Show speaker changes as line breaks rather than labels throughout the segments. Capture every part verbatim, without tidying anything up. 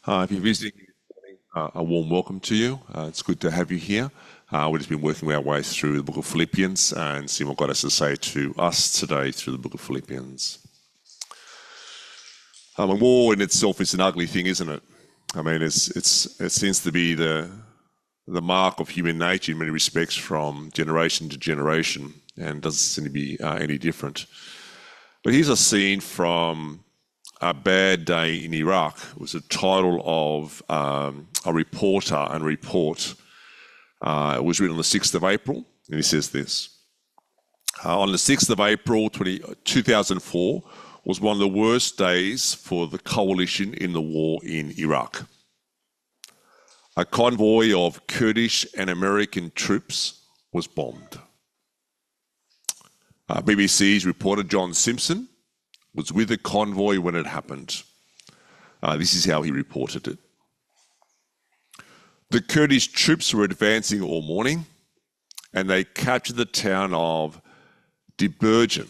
Uh, if you're visiting, uh, a warm welcome to you. Uh, it's good to have you here. Uh, we've just been working our way through the book of Philippians and seeing what God has to say to us today through the book of Philippians. Um, and war in itself is an ugly thing, isn't it? I mean, it's it's it seems to be the the mark of human nature in many respects from generation to generation, and doesn't seem to be uh, any different. But here's a scene from A Bad Day in Iraq. It was the title of um, a reporter and report. Uh, it was written on the sixth of April, and he says this. Uh, on the sixth of April two thousand four was one of the worst days for the coalition in the war in Iraq. A convoy of Kurdish and American troops was bombed. Uh, B B C's reporter John Simpson was with the convoy when it happened. Uh, this is how he reported it. The Kurdish troops were advancing all morning, and they captured the town of Dibirjan.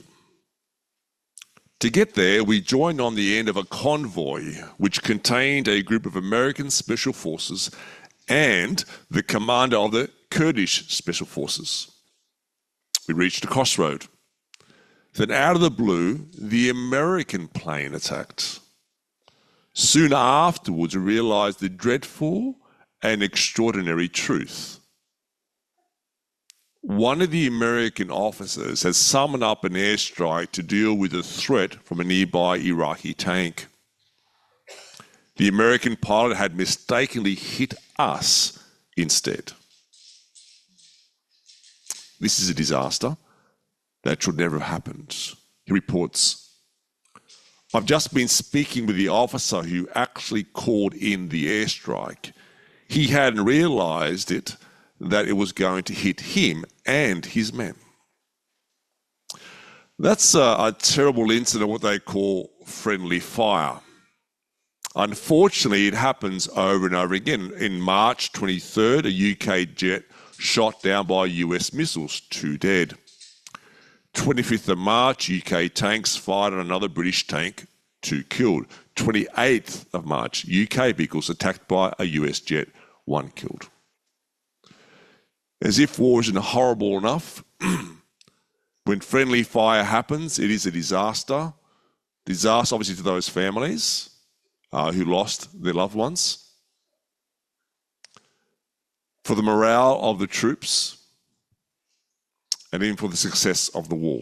To get there, we joined on the end of a convoy which contained a group of American Special Forces and the commander of the Kurdish Special Forces. We reached a crossroad. Then out of the blue, the American plane attacked. Soon afterwards, we realized the dreadful and extraordinary truth. One of the American officers had summoned up an airstrike to deal with a threat from a nearby Iraqi tank. The American pilot had mistakenly hit us instead. This is a disaster that should never have happened. He reports, I've just been speaking with the officer who actually called in the airstrike. He hadn't realized it, that it was going to hit him and his men. That's a, a terrible incident, what they call friendly fire. Unfortunately, it happens over and over again. In March twenty-third, a U K jet shot down by U S missiles, two dead. twenty-fifth of March, U K tanks fired on another British tank, two killed. twenty-eighth of March, U K vehicles attacked by a U S jet, one killed. As if war isn't horrible enough, when friendly fire happens, it is a disaster. Disaster, obviously, to those families uh, who lost their loved ones. For the morale of the troops, and even for the success of the war.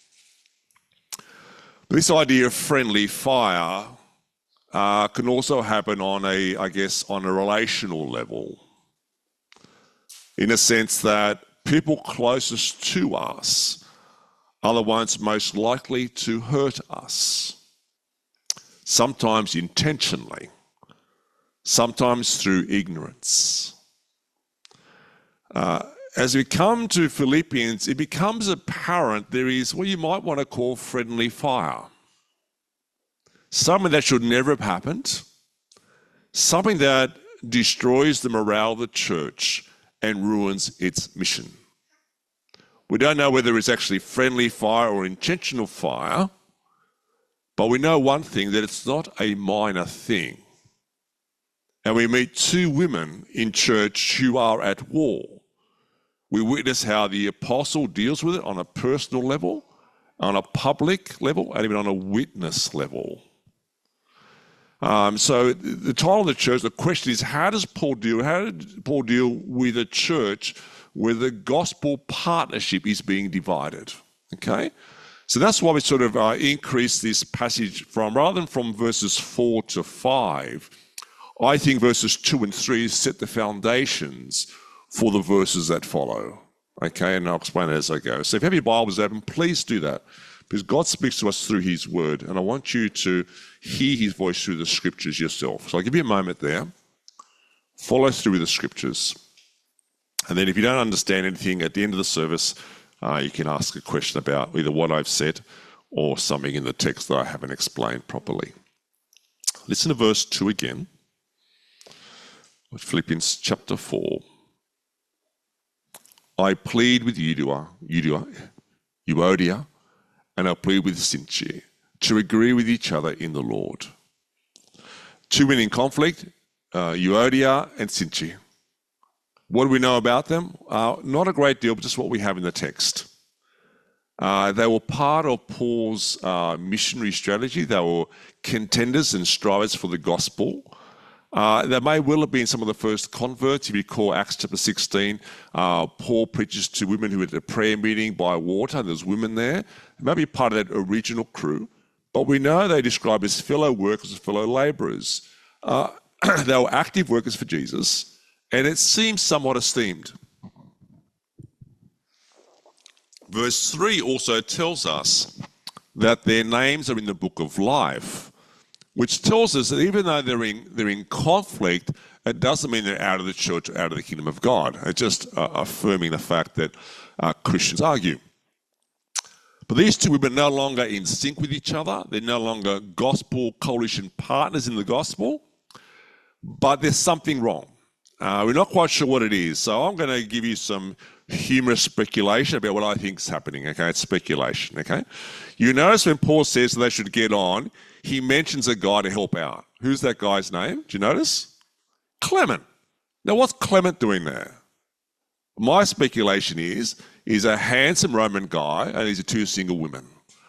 This idea of friendly fire uh, can also happen on a, I guess, on a relational level, in a sense that people closest to us are the ones most likely to hurt us, sometimes intentionally, sometimes through ignorance. Uh, As we come to Philippians, it becomes apparent there is what you might want to call friendly fire. Something that should never have happened. Something that destroys the morale of the church and ruins its mission. We don't know whether it's actually friendly fire or intentional fire, but we know one thing, that it's not a minor thing. And we meet two women in church who are at war. We witness how the apostle deals with it on a personal level, on a public level, and even on a witness level. Um, so the title of the church, the question is, how does Paul deal, how did Paul deal with a church where the gospel partnership is being divided? Okay? So that's why we sort of uh, increase this passage from, rather than from verses four to five, I think verses two and three set the foundations for the verses that follow, okay? And I'll explain it as I go. So if you have your Bibles open, please do that, because God speaks to us through his word, and I want you to hear his voice through the scriptures yourself. So I'll give you a moment there. Follow through with the scriptures. And then if you don't understand anything, at the end of the service, uh, you can ask a question about either what I've said or something in the text that I haven't explained properly. Listen to verse two again, Philippians chapter four. I plead with Euodia, Euodia, and I plead with Syntyche to agree with each other in the Lord. Two men in conflict uh, Euodia and Syntyche. What do we know about them? Uh, not a great deal, but just what we have in the text. Uh, they were part of Paul's uh, missionary strategy. They were contenders and strivers for the gospel. Uh, they may well have been some of the first converts. If you recall Acts chapter sixteen, uh, Paul preaches to women who were at a prayer meeting by water. There's women there. They may be part of that original crew. But we know they describe as fellow workers and fellow labourers. Uh, they were active workers for Jesus, and it seems somewhat esteemed. Verse three also tells us that their names are in the book of life, which tells us that even though they're in, they're in conflict, it doesn't mean they're out of the church or out of the kingdom of God. It's just uh, affirming the fact that uh, Christians argue. But these two women are no longer in sync with each other. They're no longer gospel coalition partners in the gospel, but there's something wrong. Uh, we're not quite sure what it is. So I'm going to give you some humorous speculation about what I think is happening. Okay, it's speculation. Okay, you notice when Paul says they should get on, he mentions a guy to help out. Who's that guy's name? Do you notice? Clement. Now, what's Clement doing there? My speculation is he's a handsome Roman guy and he's two single women.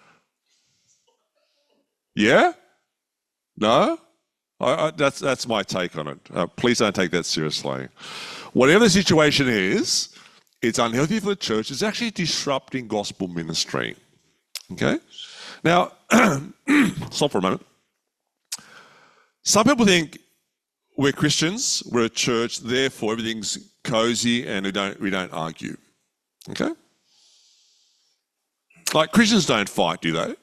Yeah? No? I, I, that's that's my take on it. Uh, please don't take that seriously. Whatever the situation is, it's unhealthy for the church. It's actually disrupting gospel ministry. Okay? Now, stop for a moment. Some people think we're Christians, we're a church, therefore everything's cozy and we don't we don't argue. Okay? Like Christians don't fight, do they?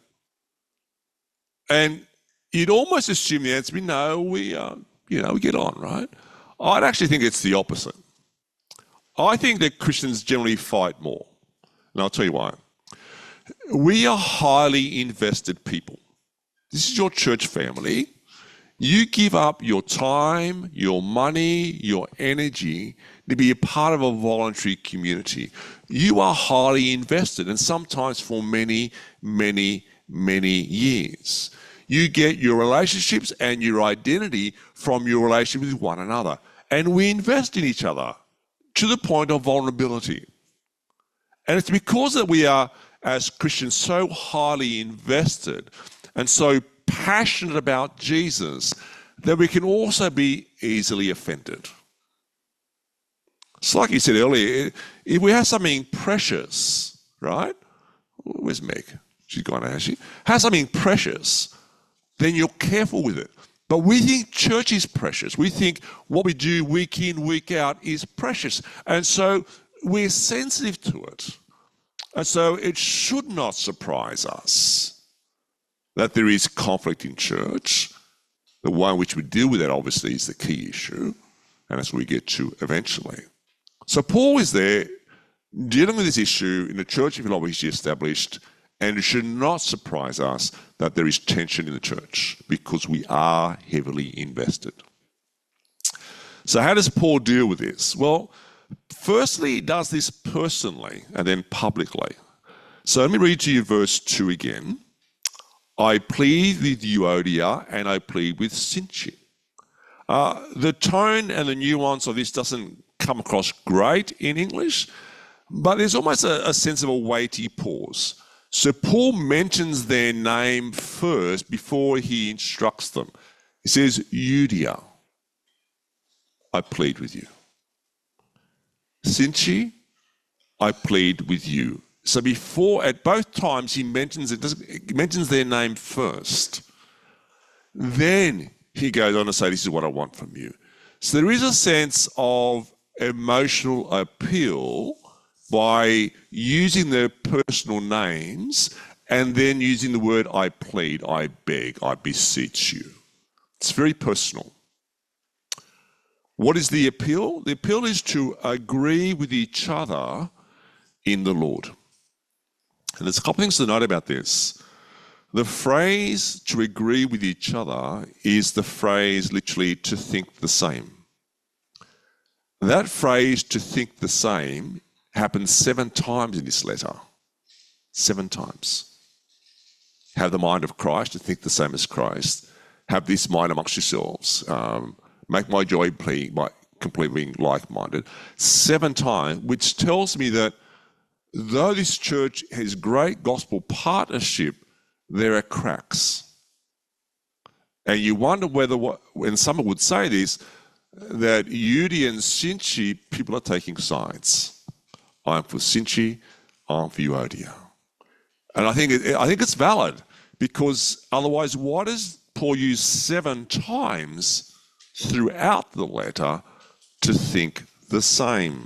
And you'd almost assume the answer would be no, we uh, you know, we get on, right? I'd actually think it's the opposite. I think that Christians generally fight more. And I'll tell you why. We are highly invested people. This is your church family. You give up your time, your money, your energy to be a part of a voluntary community. You are highly invested, and sometimes for many, many, many years. You get your relationships and your identity from your relationship with one another. And we invest in each other to the point of vulnerability. And it's because that we are, as Christians, so highly invested and so passionate about Jesus that we can also be easily offended. It's like you said earlier, if we have something precious, right? Where's Meg? She's gone, has she? Has something precious, then you're careful with it. But we think church is precious. We think what we do week in, week out is precious. And so we're sensitive to it. And so it should not surprise us that there is conflict in church. The way in which we deal with that, obviously, is the key issue. And that's what we get to eventually. So Paul is there dealing with this issue in the church of Philippi established, and it should not surprise us that there is tension in the church because we are heavily invested. So how does Paul deal with this? Well, firstly, he does this personally and then publicly. So let me read to you verse two again. I plead with Euodia and I plead with Syntyche. Uh, the tone and the nuance of this doesn't come across great in English, but there's almost a, a sense of a weighty pause. So Paul mentions their name first before he instructs them. He says, Euodia, I plead with you. Syntyche, I plead with you. So before, at both times, he mentions it, he mentions their name first. Then he goes on to say, this is what I want from you. So there is a sense of emotional appeal by using their personal names and then using the word I plead, I beg, I beseech you. It's very personal. What is the appeal? The appeal is to agree with each other in the Lord. And there's a couple of things to note about this. The phrase to agree with each other is the phrase literally to think the same. That phrase to think the same happens seven times in this letter. Seven times. Have the mind of Christ, to think the same as Christ. Have this mind amongst yourselves. Um, make my joy completely like-minded, seven times, which tells me that though this church has great gospel partnership, there are cracks. And you wonder whether, what, when someone would say this, that Udi and Sinchi, people are taking sides. I'm for Sinchi, I'm for Euodia. And I think, it, I think it's valid, because otherwise, why does Paul use seven times throughout the letter to think the same?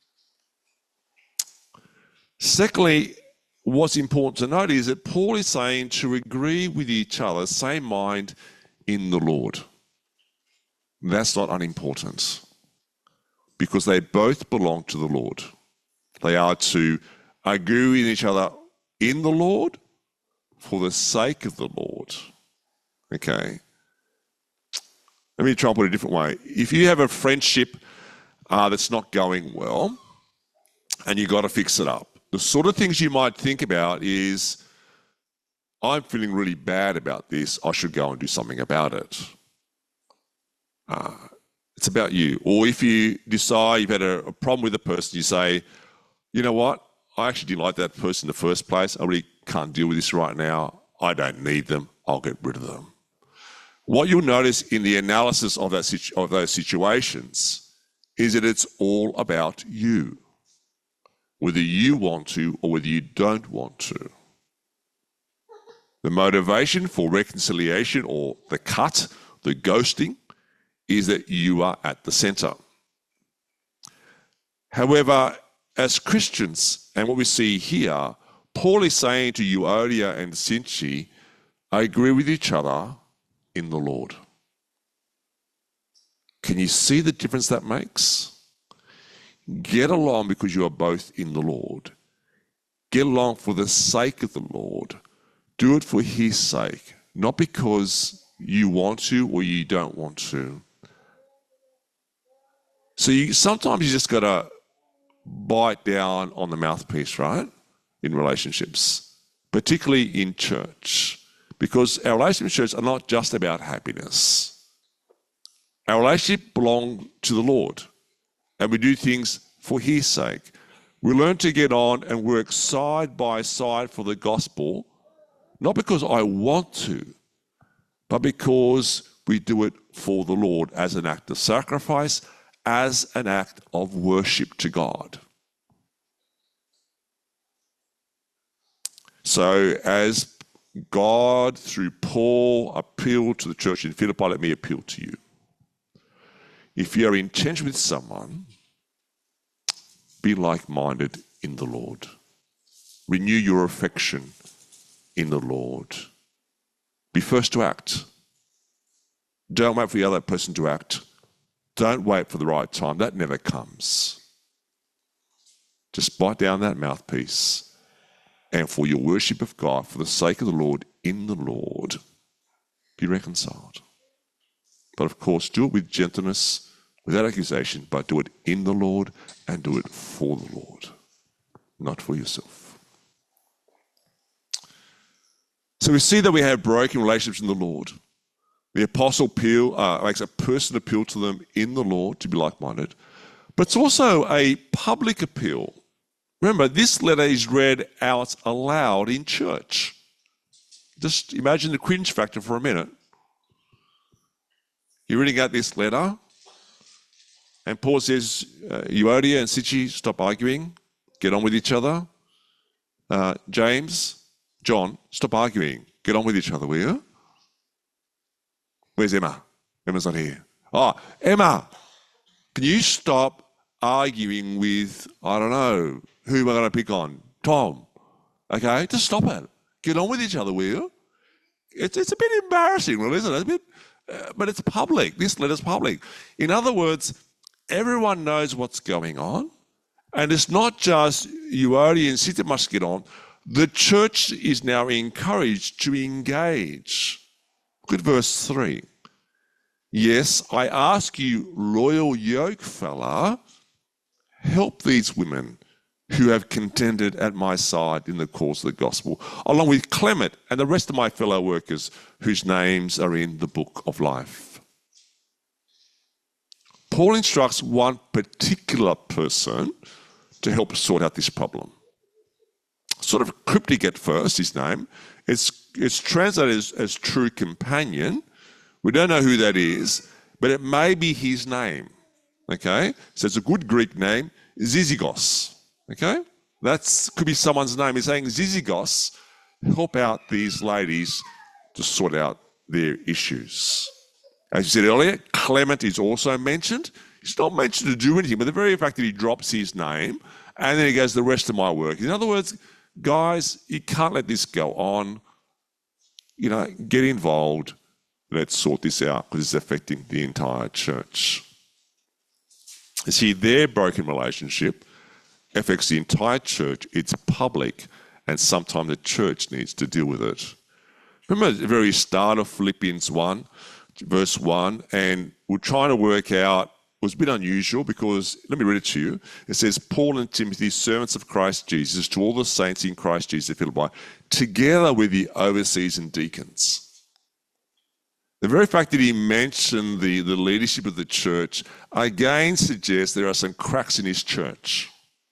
Secondly, what's important to note is that Paul is saying to agree with each other, same mind in the Lord. That's not unimportant, because they both belong to the Lord. They are to agree with each other in the Lord for the sake of the Lord. Okay? Let me try and put it a different way. If you have a friendship uh, that's not going well and you've got to fix it up, the sort of things you might think about is, I'm feeling really bad about this, I should go and do something about it. Uh, it's about you. Or if you decide you've had a, a problem with a person, you say, you know what, I actually didn't like that person in the first place, I really can't deal with this right now, I don't need them, I'll get rid of them. What you'll notice in the analysis of, that situ- of those situations is that it's all about you, whether you want to or whether you don't want to. The motivation for reconciliation, or the cut, the ghosting, is that you are at the center. However, as Christians, and what we see here, Paul is saying to Euodia and Sinchi, agree with each other in the Lord. Can you see the difference that makes? Get along because you are both in the Lord. Get along for the sake of the Lord. Do it for his sake, not because you want to or you don't want to. So you, sometimes you just got to bite down on the mouthpiece, right? In relationships, particularly in church, because our relationships in church are not just about happiness. Our relationship belongs to the Lord, and we do things for his sake. We learn to get on and work side by side for the gospel, not because I want to, but because we do it for the Lord as an act of sacrifice, as an act of worship to God. So as God, through Paul, appealed to the church in Philippi, let me appeal to you. If you are in tension with someone, be like-minded in the Lord. Renew your affection in the Lord. Be first to act. Don't wait for the other person to act. Don't wait for the right time. That never comes. Just bite down that mouthpiece, and for your worship of God, for the sake of the Lord, in the Lord, be reconciled. But of course, do it with gentleness, without accusation, but do it in the Lord and do it for the Lord, not for yourself. So we see that we have broken relationships in the Lord. The apostle appeal, uh, makes a personal appeal to them in the Lord to be like-minded, but it's also a public appeal. Remember, this letter is read out aloud in church. Just imagine the cringe factor for a minute. You're reading out this letter, and Paul says, uh, Euodia and Sinchi, stop arguing, get on with each other. Uh, James, John, stop arguing, get on with each other, will you? Where's Emma? Emma's not here. Oh, Emma, can you stop arguing with, I don't know, who am I going to pick on? Tom. Okay, just stop it. Get on with each other, will you? It's, it's a bit embarrassing, really, isn't it? It's a bit, uh, but it's public. This letter's public. In other words, everyone knows what's going on. And it's not just Euodia and Sinchi must get on. The church is now encouraged to engage. Look at verse three. Yes, I ask you, loyal yoke fella, help these women who have contended at my side in the cause of the gospel, along with Clement and the rest of my fellow workers whose names are in the book of life. Paul instructs one particular person to help sort out this problem. Sort of cryptic at first, his name. It's, it's translated as, as true companion. We don't know who that is, but it may be his name. Okay? So it's a good Greek name, Zizigos. Okay? That could be someone's name. He's saying, Zizigos, help out these ladies to sort out their issues. As you said earlier, Clement is also mentioned. He's not mentioned to do anything, but the very fact that he drops his name and then he goes, the rest of my work. In other words, guys, you can't let this go on. You know, get involved. Let's sort this out because it's affecting the entire church. You see, their broken relationship affects the entire church. It's public, and sometimes the church needs to deal with it. Remember the very start of Philippians one, verse one, and we're trying to work out, it was a bit unusual because, let me read it to you. It says, Paul and Timothy, servants of Christ Jesus, to all the saints in Christ Jesus at Philippi, together with the overseers and deacons. The very fact that he mentioned the, the leadership of the church again suggests there are some cracks in his church.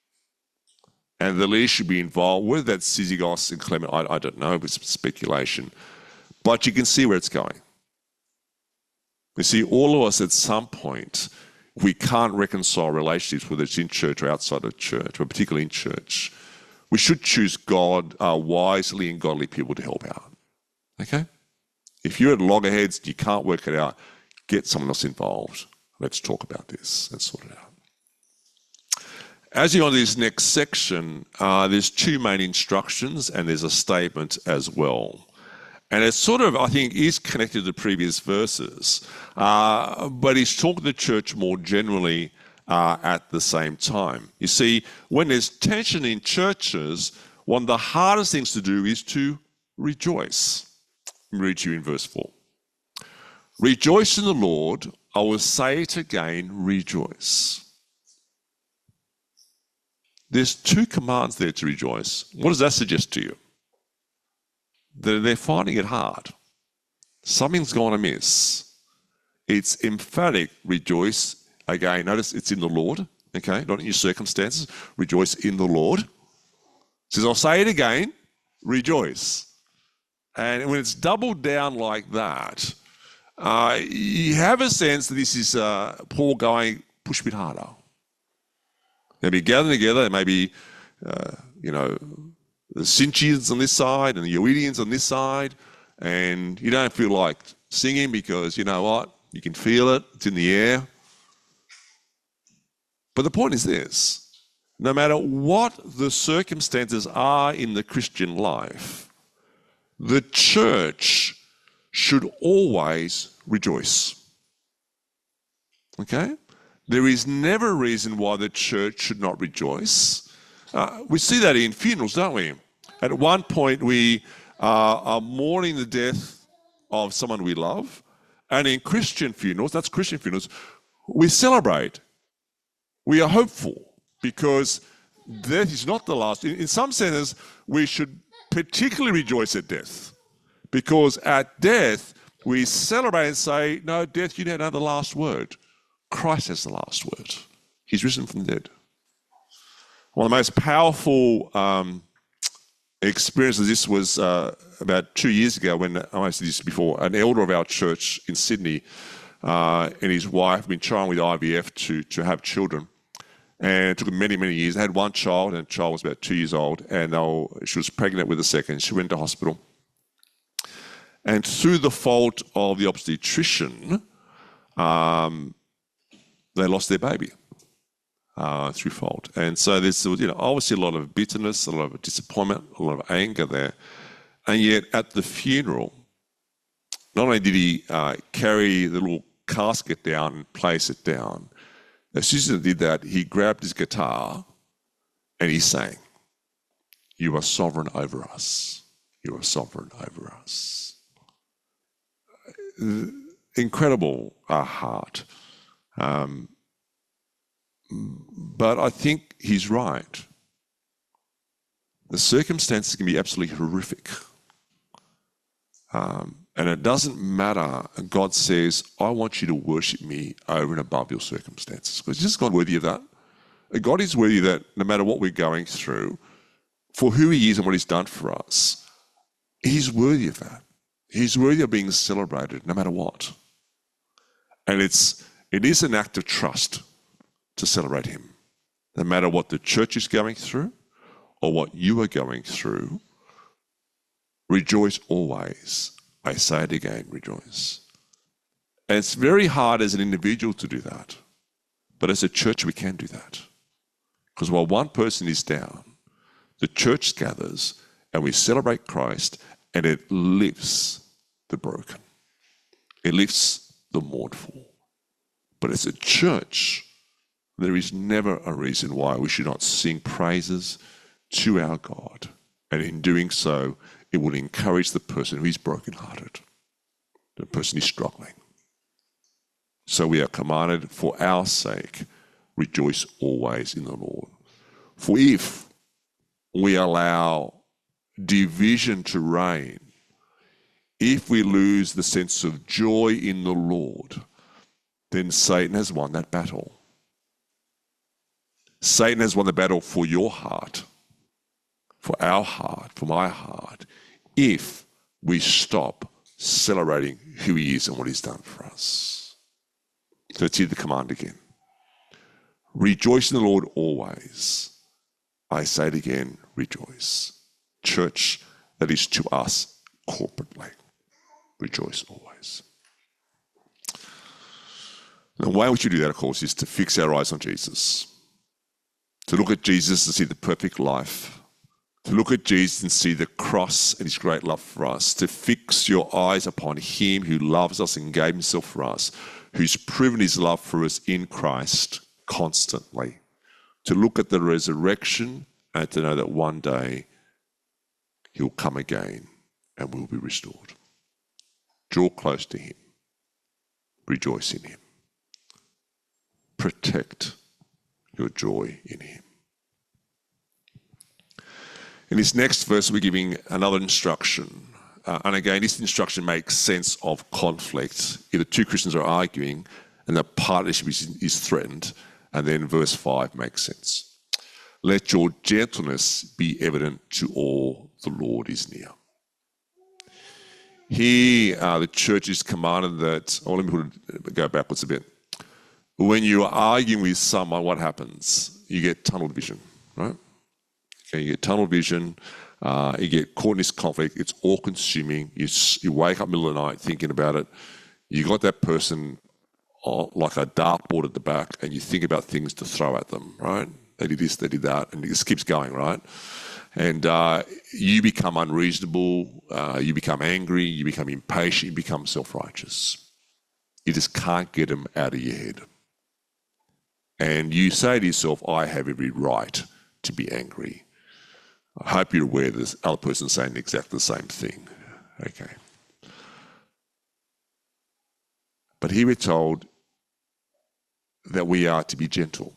And the leaders should be involved. Whether that's Syzygos and Clement, I, I don't know, it's speculation. But you can see where it's going. You see, all of us at some point, we can't reconcile relationships, whether it's in church or outside of church, but particularly in church. We should choose God, uh, wisely and godly people to help out. Okay? If you're at loggerheads, you can't work it out, get someone else involved. Let's talk about this. Let's sort it out. As you go on to this next section, uh, there's two main instructions and there's a statement as well. And it sort of, I think, is connected to the previous verses, uh, but he's talking to the church more generally uh, at the same time. You see, when there's tension in churches, one of the hardest things to do is to rejoice. Let me read to you in verse four. Rejoice in the Lord, I will say it again, rejoice. There's two commands there to rejoice. What does that suggest to you? That they're finding it hard. Something's gone amiss. It's emphatic, rejoice. Again, notice it's in the Lord, okay? Not in your circumstances. Rejoice in the Lord. It says, I'll say it again, rejoice. And when it's doubled down like that, uh, you have a sense that this is uh, Paul going, push a bit harder. They'll be gathered together. There may be, uh, you know, the Sintians on this side and the Yoedians on this side, and you don't feel like singing because, you know what, you can feel it. It's in the air. But the point is this. No matter what the circumstances are in the Christian life, the church should always rejoice. Okay? There is never a reason why the church should not rejoice. Uh, we see that in funerals, don't we? At one point, we uh, are mourning the death of someone we love. And in Christian funerals, that's Christian funerals, we celebrate. We are hopeful because death is not the last. In, in some senses, we should particularly rejoice at death, because at death we celebrate and say, no, death, you don't have the last word. Christ has the last word. He's risen from the dead. One of the most powerful um, experiences of this was uh, about two years ago when, I said this before, an elder of our church in Sydney uh, and his wife have been trying with I V F to, to have children. And it took them many, many years. They had one child, and the child was about two years old, and they were, she was pregnant with a second. She went to hospital. And through the fault of the obstetrician, um, they lost their baby uh, through fault. And so there's, you know, obviously a lot of bitterness, a lot of disappointment, a lot of anger there. And yet at the funeral, not only did he uh, carry the little casket down and place it down, as soon as he did that, he grabbed his guitar and he sang, "You are sovereign over us. You are sovereign over us." Incredible uh, heart. Um, but I think he's right. The circumstances can be absolutely horrific. Um, And it doesn't matter. God says, I want you to worship me over and above your circumstances. Because is God worthy of that? God is worthy of that no matter what we're going through, for who he is and what he's done for us. He's worthy of that. He's worthy of being celebrated no matter what. And it's it is an act of trust to celebrate him. No matter what the church is going through or what you are going through, rejoice always. I say it again, rejoice. And it's very hard as an individual to do that. But as a church, we can do that. Because while one person is down, the church gathers and we celebrate Christ, and it lifts the broken. It lifts the mournful. But as a church, there is never a reason why we should not sing praises to our God. And in doing so, it will encourage the person who is brokenhearted, the person who is struggling. So we are commanded, for our sake, rejoice always in the Lord. For if we allow division to reign, if we lose the sense of joy in the Lord, then Satan has won that battle. Satan has won the battle for your heart, for our heart, for my heart, if we stop celebrating who he is and what he's done for us. So let's hear the command again. Rejoice in the Lord always. I say it again, rejoice. Church, that is to us corporately. Rejoice always. The way in which you do that, of course, is to fix our eyes on Jesus. To look at Jesus and see the perfect life. To look at Jesus and see the cross and his great love for us. To fix your eyes upon him who loves us and gave himself for us, who's proven his love for us in Christ constantly. To look at the resurrection and to know that one day he'll come again and we'll be restored. Draw close to him. Rejoice in him. Protect your joy in him. In this next verse, we're giving another instruction. Uh, and again, this instruction makes sense of conflict. Either two Christians are arguing and the partnership is, is threatened. And then verse five makes sense. Let your gentleness be evident to all, the Lord is near. Here, uh, the church is commanded that, oh, let me put it, go backwards a bit. When you are arguing with someone, what happens? You get tunnel vision, right? Okay, you get tunnel vision, uh, you get caught in this conflict, it's all-consuming. You, you wake up in the middle of the night thinking about it. You got that person on, like a dartboard at the back, and you think about things to throw at them, right? They did this, they did that, and it just keeps going, right? And uh, you become unreasonable, uh, you become angry, you become impatient, you become self-righteous. You just can't get them out of your head. And you say to yourself, I have every right to be angry. I hope you're aware this other person's saying exactly the same thing. Okay. But here we're told that we are to be gentle.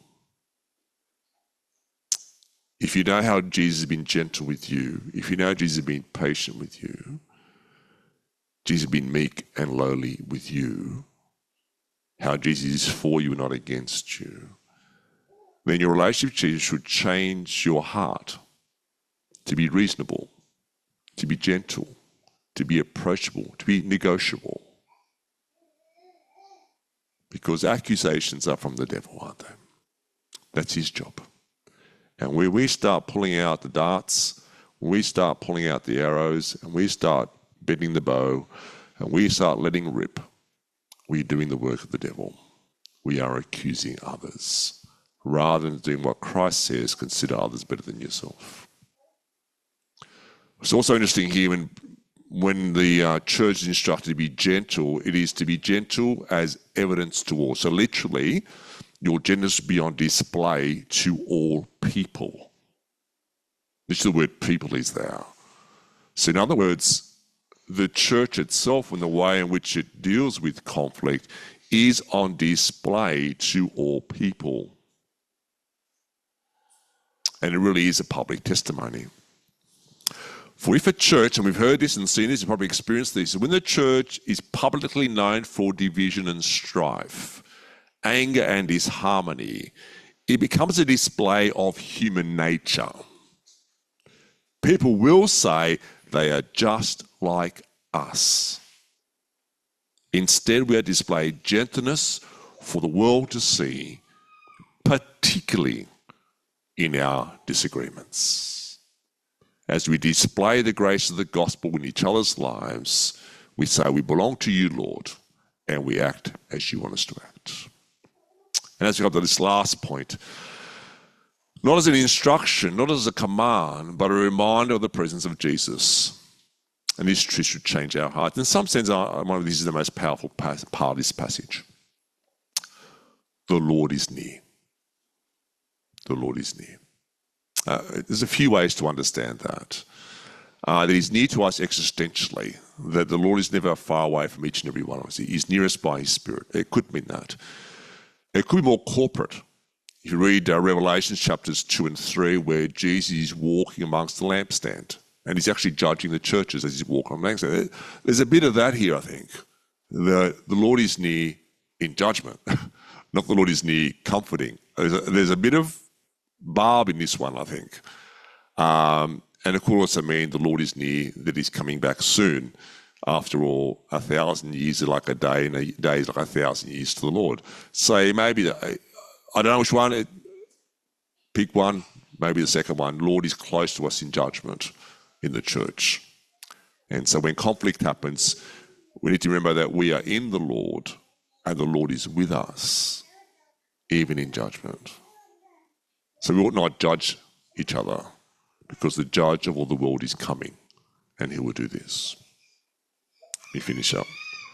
If you know how Jesus has been gentle with you, if you know Jesus has been patient with you, Jesus has been meek and lowly with you, how Jesus is for you and not against you, then your relationship with Jesus should change your heart to be reasonable, to be gentle, to be approachable, to be negotiable. Because accusations are from the devil, aren't they? That's his job. And when we start pulling out the darts, when we start pulling out the arrows, and we start bending the bow, and we start letting rip, we're doing the work of the devil. We are accusing others. Rather than doing what Christ says, consider others better than yourself. It's also interesting here when, when the uh, church is instructed to be gentle, it is to be gentle as evidence to all. So literally, your gentleness will be on display to all people. This is the word people is there. So in other words, the church itself and the way in which it deals with conflict is on display to all people. And it really is a public testimony. For if a church, and we've heard this and seen this, you've probably experienced this, when the church is publicly known for division and strife, anger and disharmony, it becomes a display of human nature. People will say they are just like us. Instead, we are displaying gentleness for the world to see, particularly in our disagreements. As we display the grace of the gospel in each other's lives, we say we belong to you, Lord, and we act as you want us to act. And as we come to this last point, not as an instruction, not as a command, but a reminder of the presence of Jesus. And this truth should change our hearts. In some sense, one of these is the most powerful part of this passage. The Lord is near. The Lord is near. Uh, there's a few ways to understand that. Uh, that he's near to us existentially, that the Lord is never far away from each and every one of us. He's near us by his Spirit. It could mean that. It could be more corporate. If you read uh, Revelation chapters two and three, where Jesus is walking amongst the lampstand, and he's actually judging the churches as he's walking on the lampstand. There's a bit of that here, I think. The, the Lord is near in judgment, not the Lord is near comforting. There's a, there's a bit of barb in this one, I think. Um, and it could also mean the Lord is near, that he's coming back soon. After all, a thousand years are like a day, and a day is like a thousand years to the Lord. So maybe, the, I don't know which one, it, pick one, maybe the second one. Lord is close to us in judgment in the church. And so when conflict happens, we need to remember that we are in the Lord and the Lord is with us, even in judgment. So we ought not judge each other, because the judge of all the world is coming, and he will do this. Let me finish up.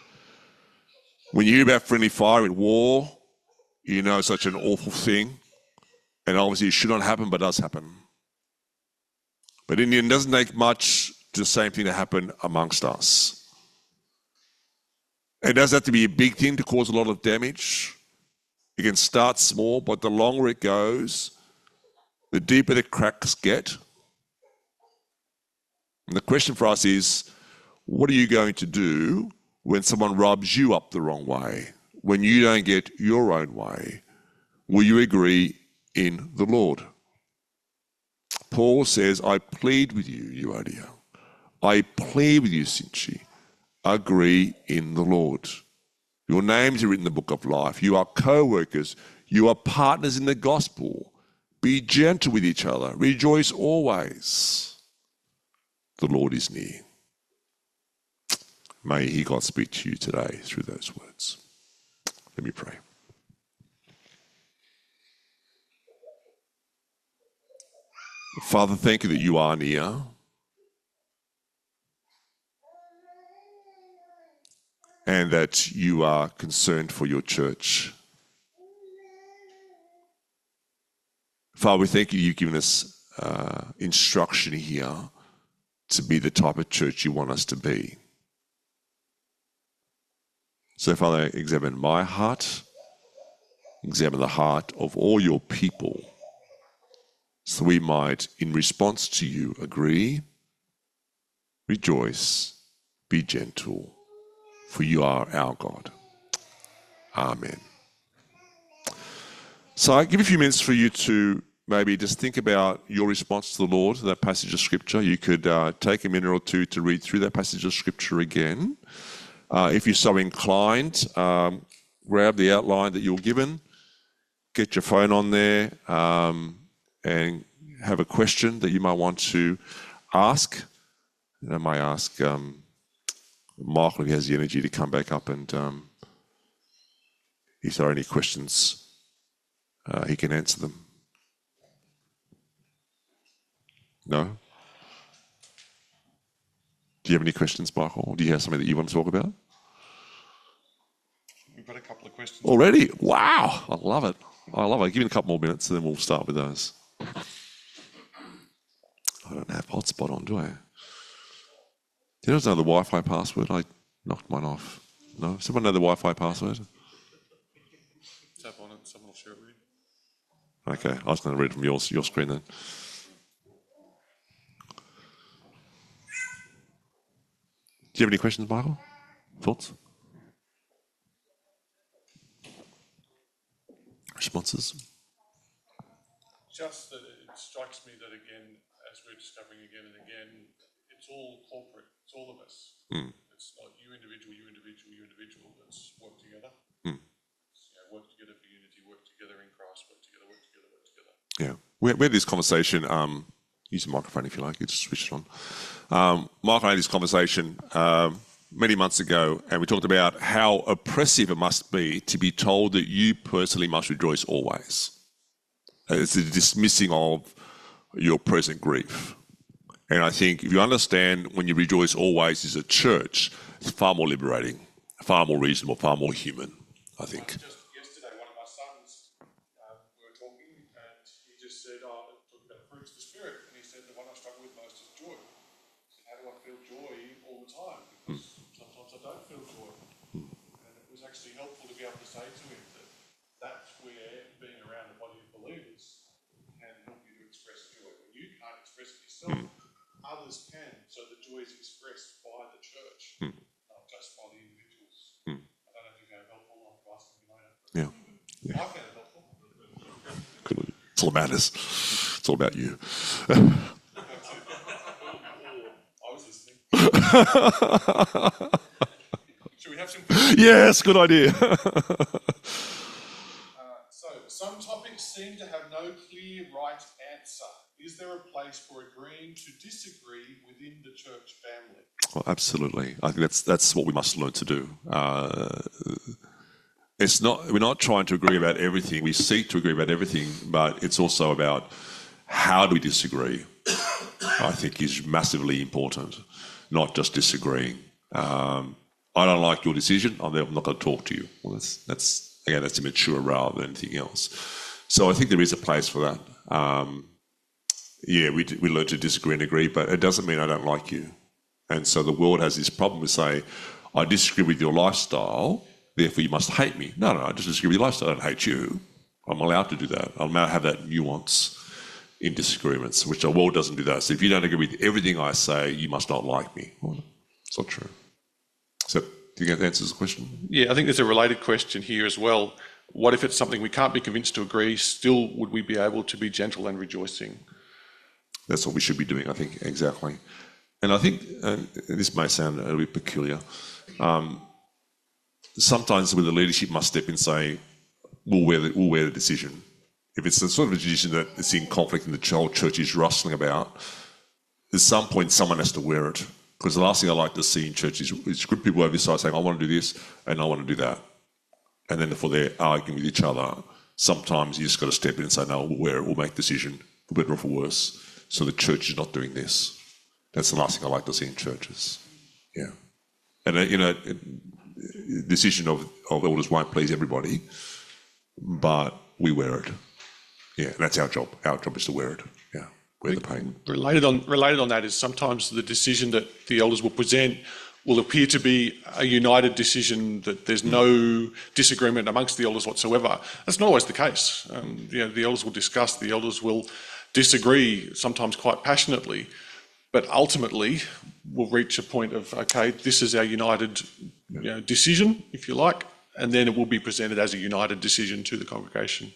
When you hear about friendly fire in war, you know it's such an awful thing, and obviously it should not happen, but does happen. But in the end, it doesn't take much to the same thing to happen amongst us. It doesn't have to be a big thing to cause a lot of damage. It can start small, but the longer it goes, the deeper the cracks get. And the question for us is, what are you going to do when someone rubs you up the wrong way, when you don't get your own way? Will you agree in the Lord? Paul says, I plead with you, Euodia. I plead with you, Syntyche. Agree in the Lord. Your names are written in the book of life. You are co-workers. You are partners in the gospel. Be gentle with each other. Rejoice always. The Lord is near. May he, God, speak to you today through those words. Let me pray. Father, thank you that you are near. And that you are concerned for your church. Father, we thank you you've given us uh, instruction here to be the type of church you want us to be. So, Father, examine my heart, examine the heart of all your people, so we might, in response to you, agree, rejoice, be gentle, for you are our God. Amen. So I give a few minutes for you to maybe just think about your response to the Lord, to that passage of Scripture. You could uh, take a minute or two to read through that passage of Scripture again. Uh, if you're so inclined, um, grab the outline that you're given, get your phone on there, um, and have a question that you might want to ask. And I might ask um, Michael, if he has the energy, to come back up, and um, if there are any questions, uh, he can answer them. No? Do you have any questions, Michael? Do you have something that you want to talk about?
We've got a couple of questions.
Already? Wow. I love it. I love it. Give me a couple more minutes and then we'll start with those. I don't have hotspot on, do I? Do you know the Wi-Fi password? I knocked mine off. No? Does someone know the Wi-Fi password?
Tap on it, someone will share it with you.
Okay. I was going to read it from your, your screen then. Do you have any questions, Michael? Thoughts? Responses?
Just that it strikes me that again, as we're discovering again and again, it's all corporate. It's all of us.
Mm.
It's not you individual, you individual, you individual. Let's work together.
Mm.
You know, work together for unity, work together in Christ, work together, work together, work together.
Yeah. We had, we had this conversation, um, use the microphone if you like, you just switch it on. Um, Michael had this conversation um, many months ago, and we talked about how oppressive it must be to be told that you personally must rejoice always. It's a dismissing of your present grief. And I think if you understand when you rejoice always as a church, it's far more liberating, far more reasonable, far more human, I think.
Just yesterday, one of my sons, um, we were talking, and he just said, oh, talking about the fruits of the Spirit, and he said, the one I struggle with most is joy. I said, how do I feel joy all the time? Because mm. sometimes I don't feel joy. Mm. And it was actually helpful to be able to say to him that that's where being around a body of believers can help you to express joy. When you can't express it yourself, mm. others can, so the joy is expressed by the church, mm. not just by the individuals. Mm. I don't know if you found it helpful or advice that you may have.
Yeah. yeah.
I found it helpful.
Good. It's all about us. It's all about you.
I was listening. Should we have some?
Yes, good idea.
uh, so, some topics seem to have no clear right answer. Is there a place for agreeing to disagree within the church family?
Well, absolutely. I think that's that's what we must learn to do. Uh, it's not we're not trying to agree about everything. We seek to agree about everything, but it's also about how do we disagree. I think is massively important, not just disagreeing. Um, I don't like your decision. I'm not going to talk to you. Well, that's that's again that's immature rather than anything else. So I think there is a place for that. Um, Yeah, we we learn to disagree and agree, but it doesn't mean I don't like you. And so the world has this problem with saying, I disagree with your lifestyle, therefore you must hate me. No, no, I just disagree with your lifestyle. I don't hate you. I'm allowed to do that. I'm allowed to have that nuance in disagreements, which the world doesn't do that. So if you don't agree with everything I say, you must not like me. Well, it's not true. So do you think that answers the question?
Yeah, I think there's a related question here as well. What if it's something we can't be convinced to agree, still would we be able to be gentle and rejoicing?
That's what we should be doing, I think, exactly. And I think, and this may sound a little bit peculiar, um, sometimes with the leadership must step in and say, we'll wear, the, we'll wear the decision. If it's the sort of a decision that is in conflict and the whole church is rustling about, at some point someone has to wear it. Because the last thing I like to see in church is, is group people over this side saying, I want to do this and I want to do that. And then before they're arguing with each other, sometimes you just got to step in and say, no, we'll wear it, we'll make a decision, for better or for worse. So the church is not doing this. That's the last thing I like to see in churches. Yeah. And, uh, you know, decision of, of elders won't please everybody, but we wear it. Yeah, and that's our job. Our job is to wear it. Yeah, wear the pain.
Related on, related on that is sometimes the decision that the elders will present will appear to be a united decision, that there's no disagreement amongst the elders whatsoever. That's not always the case. Um, you know, the elders will discuss, the elders will disagree, sometimes quite passionately, but ultimately we'll reach a point of, okay, this is our united you know, decision, if you like, and then it will be presented as a united decision to the congregation.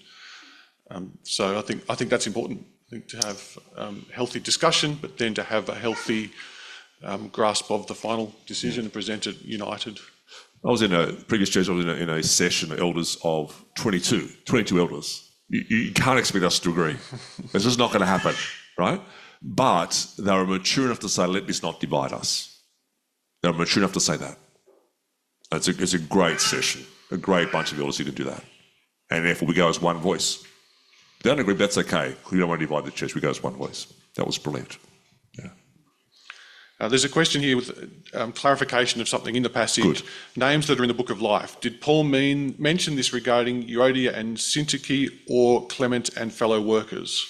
Um, so I think I think that's important. I think to have um, healthy discussion, but then to have a healthy um, grasp of the final decision and present it united.
I was in a previous church, I was in a, in a session of elders of twenty-two, twenty-two elders. You, you can't expect us to agree. This is not going to happen, right? But they were mature enough to say, let this not divide us. They were mature enough to say that. It's a, it's a great session, a great bunch of elders who can do that. And therefore we go as one voice. They don't agree, that's okay. We don't want to divide the church, we go as one voice. That was brilliant. Yeah.
Uh, there's a question here with um, clarification of something in the passage.
Good.
Names that are in the book of life. Did Paul mean mention this regarding Euodia and Syntyche, or Clement and fellow workers?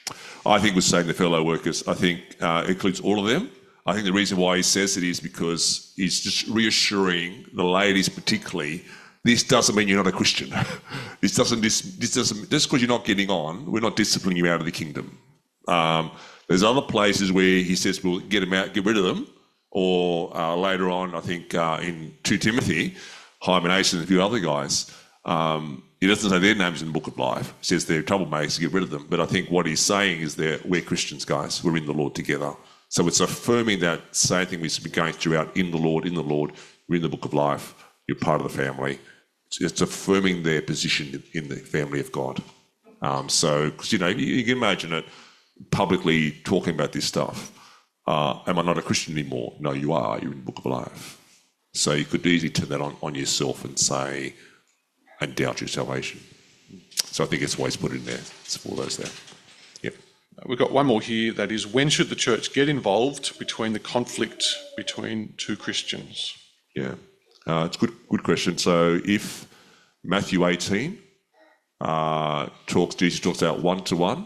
I think we're saying the fellow workers. I think uh, it includes all of them. I think the reason why he says it is because he's just reassuring the ladies particularly, this doesn't mean you're not a Christian. this doesn't, this, this doesn't, just because you're not getting on, we're not disciplining you out of the kingdom. Um, There's other places where he says, we'll get them out, get rid of them, Or uh, later on, I think uh, in Second Timothy, Hymenaeus and a few other guys, um, he doesn't say their names in the book of life. He says they're troublemakers, get rid of them. But I think what he's saying is that we're Christians, guys. We're in the Lord together. So it's affirming that same thing we've been going throughout, in the Lord, in the Lord. We're in the book of life. You're part of the family. It's, it's affirming their position in the family of God. Um, so, because, you know, you, you can imagine it publicly talking about this stuff. Uh, am I not a Christian anymore? No, you are. You're in the book of life. So you could easily turn that on, on yourself and say, and doubt your salvation. So I think it's always put in there. It's for those there. Yep.
We've got one more here, that is, when should the church get involved between the conflict between two Christians?
Yeah, uh, it's a good, good question. So if Matthew eighteen uh, talks, Jesus talks about one-to-one,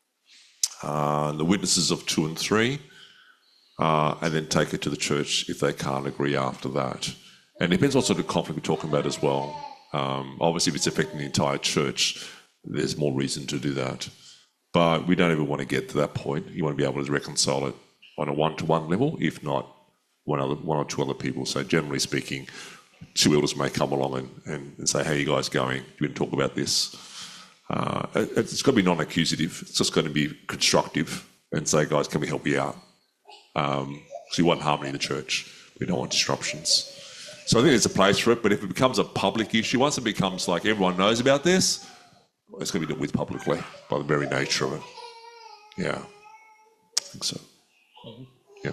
uh, the witnesses of two and three, uh, and then take it to the church if they can't agree after that. And it depends what sort of conflict we're talking about as well. Um, obviously, if it's affecting the entire church, there's more reason to do that. But we don't ever want to get to that point. You want to be able to reconcile it on a one-to-one level, if not one other, one or two other people. So generally speaking, two elders may come along and, and, and say, how are you guys going? You want to talk about this? Uh, it, it's got to be non-accusative. It's just going to be constructive and say, guys, can we help you out? Um, so we want harmony in the church. We don't want disruptions. So I think there's a place for it, but if it becomes a public issue, once it becomes like everyone knows about this, it's going to be dealt with publicly by the very nature of it. Yeah, I think so. Yeah.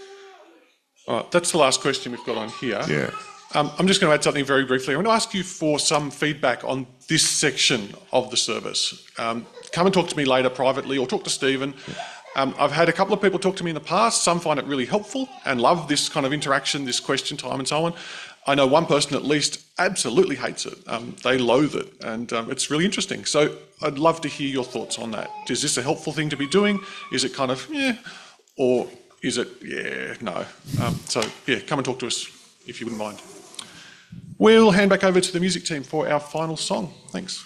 All right, that's the last question we've got on here.
Yeah.
Um, I'm just going to add something very briefly. I want to ask you for some feedback on this section of the service. Um, come and talk to me later privately, or talk to Stephen. Yeah. Um, I've had a couple of people talk to me in the past. Some find it really helpful and love this kind of interaction, this question time and so on. I know one person at least absolutely hates it. Um, they loathe it, and um, it's really interesting. So I'd love to hear your thoughts on that. Is this a helpful thing to be doing? Is it kind of, yeah, or is it, yeah, no? Um, so, yeah, come and talk to us if you wouldn't mind. We'll hand back over to the music team for our final song. Thanks.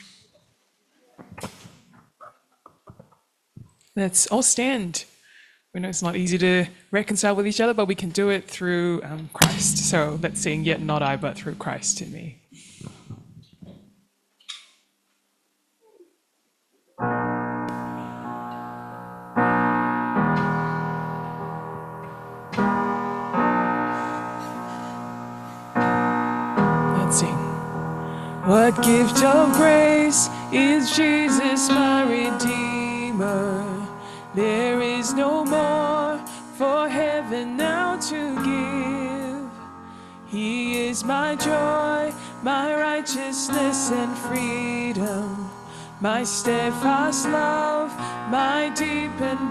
Let's all stand. We know it's not easy to reconcile with each other, but we can do it through um, Christ. So let's sing, yet not I, but through Christ in me. Let's sing. What gift of grace is Jesus, my Redeemer? There is no more for heaven now to give. He is my joy, my righteousness and freedom, my steadfast love, my deep and